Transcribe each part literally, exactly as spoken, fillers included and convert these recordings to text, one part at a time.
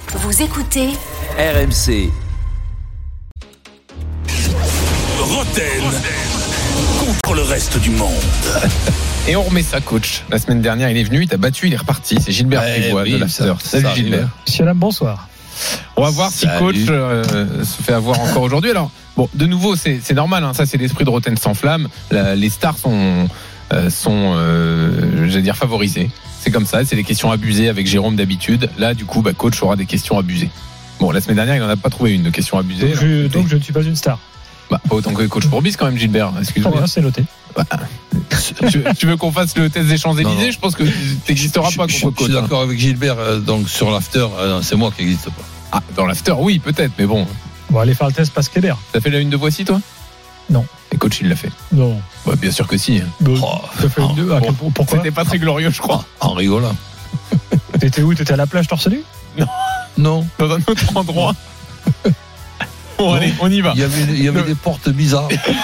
Vous écoutez R M C. Roten contre le reste du monde. Et on remet ça, coach. La semaine dernière, il est venu, il t'a battu, il est reparti. C'est Gilbert ouais, Prévost oui, de l'After. Salut ça Gilbert. Monsieur Lam, bonsoir. On va voir Salut. si coach euh, se fait avoir encore aujourd'hui. Alors, bon, de nouveau, c'est, c'est normal. Hein, ça, c'est l'esprit de Roten sans flamme. La, les stars sont, euh, sont euh, j'allais dire, favorisées. C'est comme ça. C'est des questions abusées avec Jérôme d'habitude. Là, du coup, bah, coach aura des questions abusées. Bon, la semaine dernière, il n'en a pas trouvé une de questions abusées. Donc, je, donc je ne suis pas une star. Bah, pas autant que coach Bourbis quand même, Gilbert. Excuse-moi. Bien, c'est noté. Bah, tu, tu veux qu'on fasse le test des Champs-Élysées? Je pense que tu n'existeras pas contre coach. Je suis d'accord avec Gilbert. Euh, donc sur l'after, euh, c'est moi qui n'existe pas. Ah, dans l'after, oui, peut-être, mais bon. On va aller faire le test Pascal Hébert. T'as fait la une de Voici, toi? Non. Et coach, il l'a fait? Non. Bah, bien sûr que si. Bon, oh, t'as fait une deux. Ah, bon, pourquoi? C'était pas très glorieux, je crois. En rigolant. T'étais où? T'étais à la plage torse nu? Non. Non. Dans un autre endroit. Bon, non. Allez, on y va. Il y avait, il y avait des portes bizarres.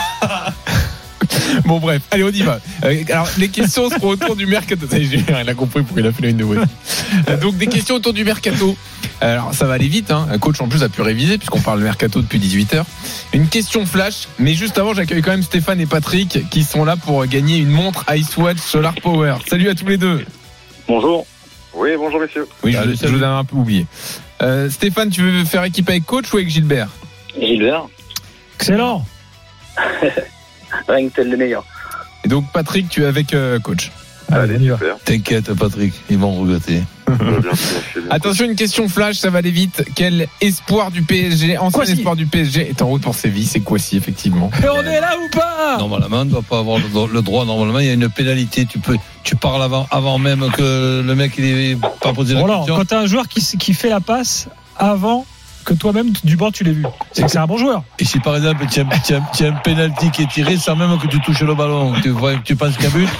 Bon, bref, allez, on y va. Euh, alors, les questions seront autour du mercato. Il a compris pourquoi il a fait la une de Voici. Euh, donc, des questions autour du mercato. Alors, ça va aller vite. Hein. Un coach, en plus, a pu réviser, puisqu'on parle de mercato depuis dix-huit heures. Une question flash. Mais juste avant, j'accueille quand même Stéphane et Patrick, qui sont là pour gagner une montre Icewatch Solar Power. Salut à tous les deux. Bonjour. Oui, bonjour, messieurs. Oui, je, salut, je vous avais un peu oublié. Euh, Stéphane, tu veux faire équipe avec coach ou avec Gilbert? Gilbert. Excellent. Rien que tel le meilleur. Et donc, Patrick, tu es avec euh, coach. Allez, Allez, super. T'inquiète, Patrick, ils vont regretter. Attention, une question flash, ça va aller vite. Quel espoir du P S G, ancien Kouassi. espoir du P S G, est en route pour Séville? C'est Kouassi, effectivement. Et on est là ou pas? Normalement, on ne doit pas avoir le, le droit. Normalement, il y a une pénalité. Tu peux, tu parles avant, avant même que le mec il ait pas posé la Roland, question. quand t'as un joueur qui, qui fait la passe avant que toi-même du banc tu l'aies vu, c'est que c'est un bon joueur. Et si par exemple tu as, tu as, tu as un pénalty qui est tiré sans même que tu touches le ballon, tu, vois, tu penses qu'il y a but.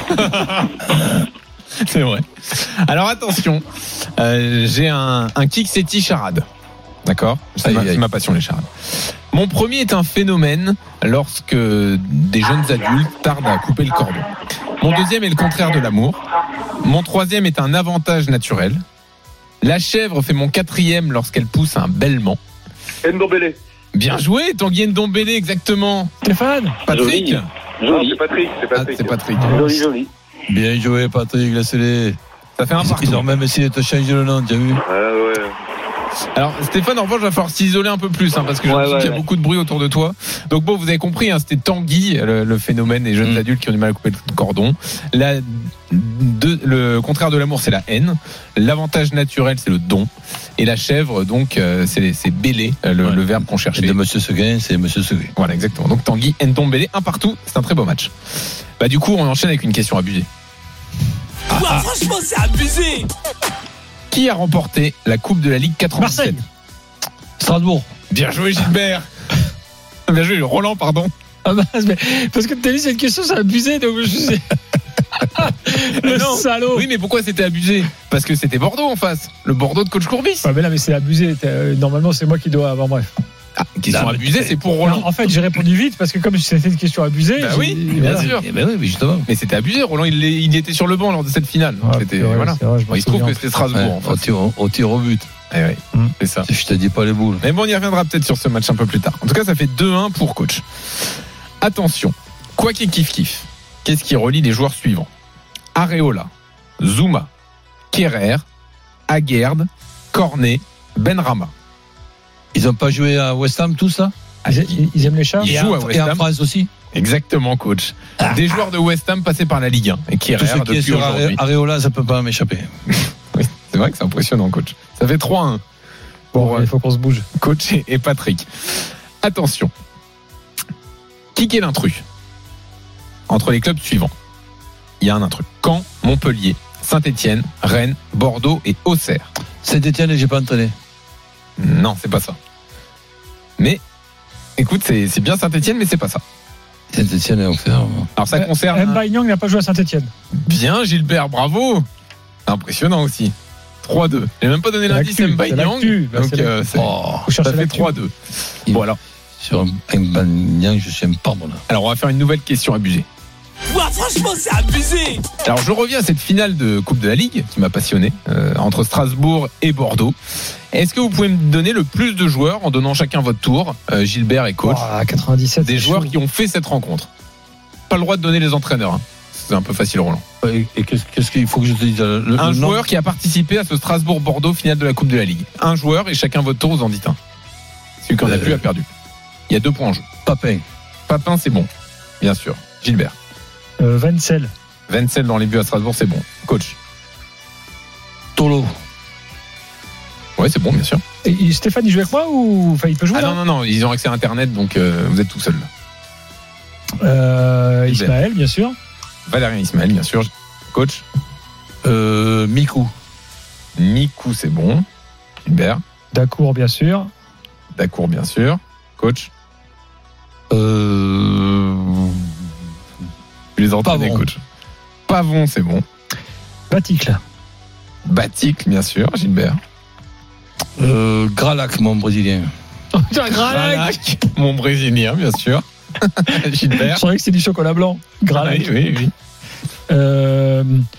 C'est vrai. Alors attention, euh, j'ai un, un kick seti charade. D'accord? C'est ma, c'est ma passion, les charades. Mon premier est un phénomène lorsque des jeunes adultes tardent à couper le cordon. Mon deuxième est le contraire de l'amour. Mon troisième est un avantage naturel. La chèvre fait mon quatrième lorsqu'elle pousse un bêlement. Ndombele. Bien joué, Tanguy Ndombele, exactement. Stéphane. Patrick. Joli. Non, c'est Patrick, c'est Ah, Patrick. c'est Patrick. Joli, joli. Bien joué, Patrick, laissez-les. Ça fait un partout. Ils ont même essayé de te changer le nom, tu as vu? Ouais, ouais. Alors Stéphane, en revanche, va falloir s'isoler un peu plus, hein, parce que je ouais, me dis ouais, qu'il y a ouais. beaucoup de bruit autour de toi. Donc bon, vous avez compris, hein, c'était Tanguy, le, le phénomène des jeunes mmh. adultes qui ont du mal à couper le cordon. La, de, le contraire de l'amour, c'est la haine. L'avantage naturel, c'est le don. Et la chèvre, donc, euh, c'est, c'est bêler, le, ouais. le verbe qu'on cherchait. Et de Monsieur Seguin, c'est Monsieur Seguin. Voilà, exactement. Donc Tanguy Ndombele, un partout, c'est un très beau match. Bah du coup, on enchaîne avec une question abusée. Ah, ah. Franchement, c'est abusé. Qui a remporté la Coupe de la Ligue quatre-vingt-dix-sept? Marseille. Strasbourg. Bien joué, Gilbert. Bien joué, Roland, pardon. Ah bah, parce que tu as dit cette question, c'est abusé, donc je sais. Le non. salaud. Oui, mais pourquoi c'était abusé? Parce que c'était Bordeaux en face. Le Bordeaux de coach Courbis. Ah, mais là, mais c'est abusé. Normalement, c'est moi qui dois avoir bref. Ah, question abusée, c'est pour Roland. Non, en fait, j'ai répondu vite parce que comme c'était une question abusée. Bah oui, bien voilà. sûr. Eh ben oui, mais justement. Mais c'était abusé. Roland, il, il était sur le banc lors de cette finale. Ah, c'était, vrai, voilà. Vrai, bon, il se trouve que c'était Strasbourg. Ouais, en fait. au, tir, au tir au but. Eh oui, mmh. c'est ça. Je te dis pas les boules. Mais bon, on y reviendra peut-être sur ce match un peu plus tard. En tout cas, ça fait deux un pour coach. Attention, quoi qu'il kiff kiff, qu'est-ce qui relie les joueurs suivants? Areola, Zouma, Kerrer, Aguerd, Cornet, Benrahma. Ils n'ont pas joué à West Ham, tout ça? Ils, ils aiment les chats. Ils jouent à West Ham. Et en France aussi. Exactement, coach. Ah. Des joueurs de West Ham passés par la Ligue un. Et Kerrer tout ce qui depuis est sur aujourd'hui. Areola, ça peut pas m'échapper. Oui, c'est vrai que c'est impressionnant, coach. Ça fait trois un. Bon, pour, il faut qu'on se bouge. Coach et Patrick. Attention. Qui est l'intrus entre les clubs suivants? Il y a un intrus. Caen, Montpellier, Saint-Etienne, Rennes, Bordeaux et Auxerre. Saint-Etienne et j'ai pas entraîné. Non, c'est pas ça. Mais, écoute, c'est, c'est bien Saint-Etienne, mais c'est pas ça. Saint-Etienne et Auxerre. Alors ça concerne. Mbaye Niang n'a pas joué à Saint-Etienne. Bien, Gilbert, bravo. Impressionnant aussi. trois deux. J'ai même pas donné l'indice Mbaye Niang. Donc, euh, c'est, oh, ça fait trois deux. Bon, alors. Sur Mbaye Niang, je suis un pardon là. Alors, on va faire une nouvelle question abusée. Ouah, franchement, c'est abusé. Alors je reviens à cette finale de Coupe de la Ligue qui m'a passionné euh, entre Strasbourg et Bordeaux. Est-ce que vous pouvez me donner le plus de joueurs en donnant chacun votre tour, euh, Gilbert et coach, Oh, quatre-vingt-dix-sept, des c'est joueurs chaud. qui ont fait cette rencontre? Pas le droit de donner les entraîneurs. Hein. C'est un peu facile, Roland. Et, et qu'est-ce, qu'est-ce qu'il faut que je te dise le, le Un nom joueur qui a participé à ce Strasbourg-Bordeaux finale de la Coupe de la Ligue. Un joueur et chacun votre tour, vous en dites un. Celui qui en a Euh... plus a perdu. Il y a deux points en jeu. Papin. Papin, c'est bon, bien sûr. Gilbert. Euh, Wenzel. Wenzel dans les buts à Strasbourg, c'est bon. Coach. Tolo. Ouais, c'est bon, bien sûr. Et, et Stéphane, il joue avec moi ou enfin, il peut jouer Ah là non, non, non, ils ont accès à Internet, donc euh, vous êtes tout seul. Euh, Ismaël, bien sûr. Valérien Ismaël, bien sûr. Coach. Euh, Mikou. Mikou, c'est bon. Gilbert. Dacour, bien sûr. Dacour, bien sûr. Coach. Euh... Tu les entends, Pavon. coach. Pavon, c'est bon. Baticle. Batic, bien sûr. Gilbert. Euh, Gralac, mon brésilien. Gralac. Gralac, mon brésilien, bien sûr. Gilbert. Je savais que c'est du chocolat blanc. Gralac. Oui, oui, oui. Euh,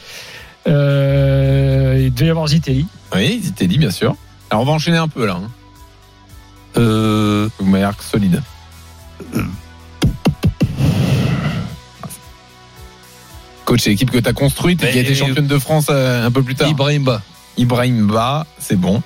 euh, il devait y avoir Zitelli. Oui, Zitelli, bien sûr. Alors, on va enchaîner un peu, là. Hein. Euh, Vous m'avez l'air solide. Coach, c'est l'équipe que tu as construite et qui a été championne de France euh, un peu plus tard. Ibrahimba. Ibrahim Ba, c'est bon.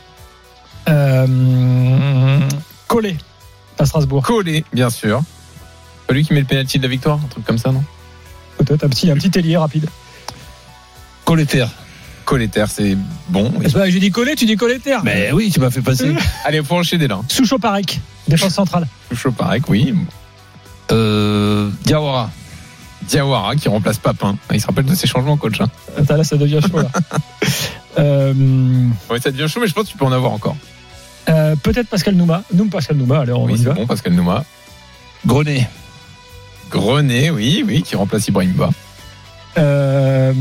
Euh, Collet, à Strasbourg. Collé, bien sûr. Pas lui qui met le pénalty de la victoire, un truc comme ça, non? Peut-être un petit, un petit ailier rapide. Coléter. Colleter, c'est bon. Oui. C'est pas, j'ai dit Collet, tu dis Colleter. Mais oui, tu m'as fait passer. Allez, faut enchaîner là. Souchot-Parek, défense centrale. Choucho-Parek, oui. Euh, Diawara. Diawara qui remplace Papin. Il se rappelle de ses changements, coach. Hein. Attends, là, ça devient chaud. Là. euh, Oui, ça devient chaud, mais je pense que tu peux en avoir encore. euh, peut-être Pascal Nouma. Noum Pascal Nouma, alors on Oui, y c'est va. bon, Pascal Nouma. Grenet. Grenet, oui, oui, qui remplace Ibrahim Ba. Euh,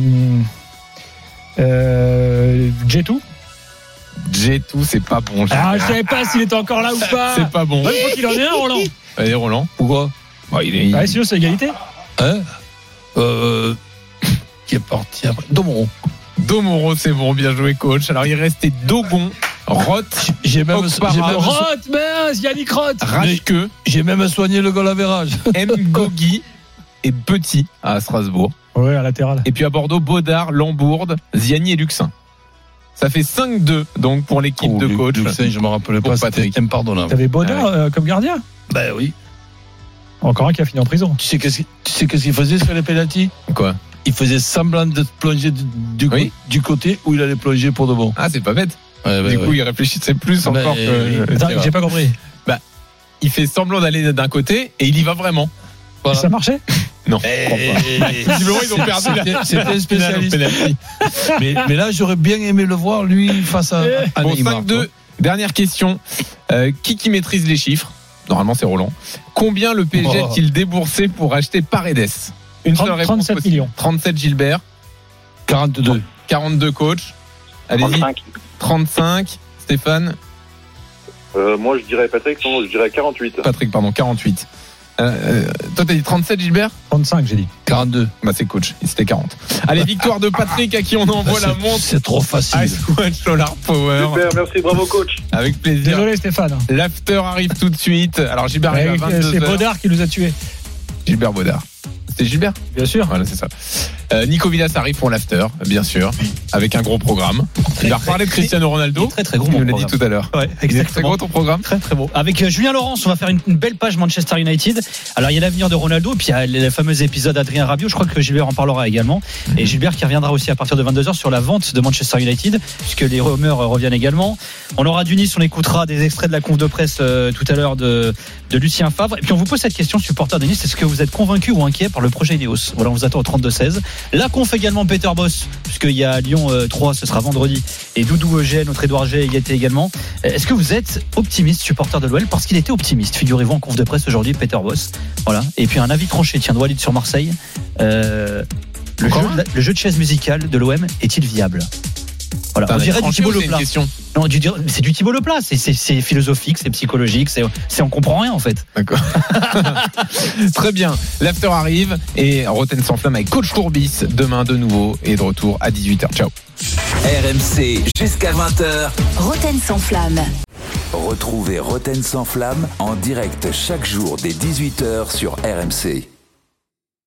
euh, Jetou. Jetou, c'est pas bon. Ah, je savais pas s'il était encore là ou pas. C'est pas bon. Ouais, je crois qu'il en est un, Roland. Allez, Roland. Pourquoi? Bah, il est. Ah, sinon, c'est égalité. Hein euh, Qui est parti après? Domoro. Domoro, c'est bon, bien joué, coach. Alors, il restait Dogon, Roth, J'ai même, Okpara, j'ai même, Roth, mince, Yannick Roth. Rachke, j'ai même soigné le goal average. Mgogi et Petit à Strasbourg. Ouais, à latéral. Et puis à Bordeaux, Baudard, Lambourde, Ziani et Luxin. Ça fait cinq deux donc pour l'équipe Oh, de Lu- coach. Luxin, je me rappelais Pour pas, Patrick. c'était impardonnable. T'avais Baudard Ah euh, comme gardien. Ben oui. Encore un qui a fini en prison. Tu sais qu'est-ce qu'il, tu sais qu'est-ce qu'il faisait sur les pénaltys? Quoi? Il faisait semblant de plonger du, du, Oui. du côté où il allait plonger pour de bon. Ah, c'est pas bête. Ouais, ouais, du ouais. coup, il réfléchissait plus Ben, encore que. oui. Attends, j'ai pas compris. Il fait semblant d'aller d'un côté et il y va vraiment. Voilà. Ça marchait. Non. Eh, Visiblement, ils ont perdu la- C'était, c'était un spécialiste. Penalty. mais, mais là, j'aurais bien aimé le voir, lui, face à, à Bon, Neymar. cinq deux. Dernière question. Euh, qui qui maîtrise les chiffres? Normalement, c'est Roland. Combien le P S G Oh. a-t-il déboursé pour acheter Paredes? Une seule trente, réponse trente-sept possible. millions. trente-sept Gilbert. quarante-deux. quarante-deux coach. Allez-y. trente-cinq. trente-cinq. Stéphane. Euh, moi, je dirais Patrick, non, je dirais quarante-huit. Patrick, pardon, quarante-huit. Euh, euh, toi, t'as dit trente-sept, Gilbert? trente-cinq, j'ai dit. quarante-deux. Bah, c'est coach. C'était quarante. Allez, victoire de Patrick à qui on envoie la c'est, montre. c'est trop facile. Ice Watch Solar Power. Super, merci, bravo coach. Avec plaisir. Désolé, Stéphane. L'after arrive tout de suite. Alors, Gilbert arrive à Ouais, c'est vingt-deux heures. Baudard qui nous a tués. Gilbert Baudard. C'était Gilbert? Bien sûr. Voilà, c'est ça. Euh, Nico Villas arrive pour l'after, bien sûr, avec un gros programme. Il va reparler de Cristiano Ronaldo. Très très gros Il mon nous l'a dit programme. tout à l'heure. Ouais, Il est très exactement. gros ton programme. Très très beau. Avec euh, Julien Laurence, on va faire une, une belle page Manchester United. Alors il y a l'avenir de Ronaldo, puis il y a le fameux épisode Adrien Rabiot. Je crois que Gilbert en parlera également. Et Gilbert qui reviendra aussi à partir de vingt-deux heures sur la vente de Manchester United, puisque les rumeurs euh, reviennent également. On aura du Nice, on écoutera des extraits de la conf de presse euh, tout à l'heure de, de Lucien Favre. Et puis on vous pose cette question, supporter de Nice, est-ce que vous êtes convaincu ou inquiet par le projet Ineos? Voilà, on vous attend au trente-deux seize. La conf également Peter Boss, puisqu'il y a Lyon euh, trois, ce sera vendredi. Et Doudou G, notre Édouard G, y était également. Est-ce que vous êtes optimiste, supporter de l'O L? Parce qu'il était optimiste, figurez-vous, en conf de presse aujourd'hui, Peter Boss. Voilà. Et puis un avis tranché, tiens, de Walid sur Marseille. Euh, le, jeu de la- le jeu de chaise musicale de l'O M est-il viable? Voilà, T'as on un dirait du tranché Thibaut ou c'est une Leplat. question Non, du- c'est du Thibaut Leplat. C'est, c'est, c'est philosophique, c'est psychologique, c'est, c'est on comprend rien en fait. D'accord. Très bien. L'after arrive et Roten sans flamme avec Coach Courbis demain de nouveau et de retour à dix-huit heures. Ciao. R M C jusqu'à vingt heures. Roten sans flamme. Retrouvez Roten sans flamme en direct chaque jour dès dix-huit heures sur R M C.